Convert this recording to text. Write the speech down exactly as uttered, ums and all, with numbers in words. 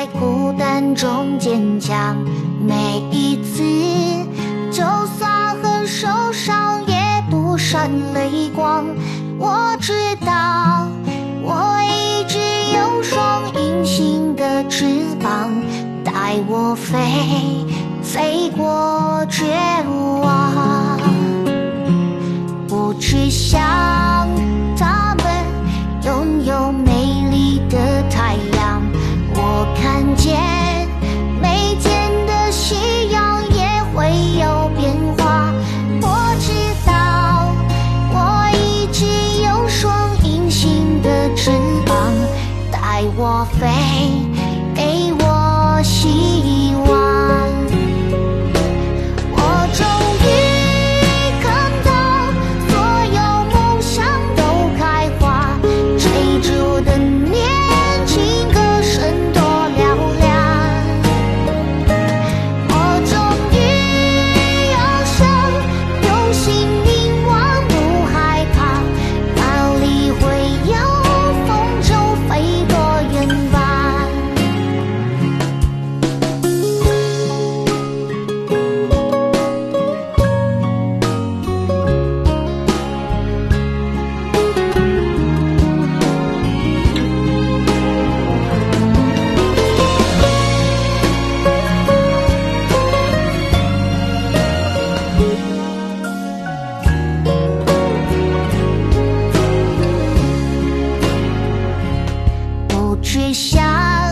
在孤单中坚强。每一次，就算很受伤，也不闪泪光。我知道，我一直有双隐形的翅膀，带我飞，飞过绝望。不去想他们拥有美丽的太阳，我看见每天的夕阳也会有变化。我知道，我一直有双隐形的翅膀，带我飞，给我希望。我终于看到所有梦想都开花，追逐的年轻歌声多嘹亮。我终于翱翔，有心凝望，不害怕，哪里会有风就飞多远吧。不去想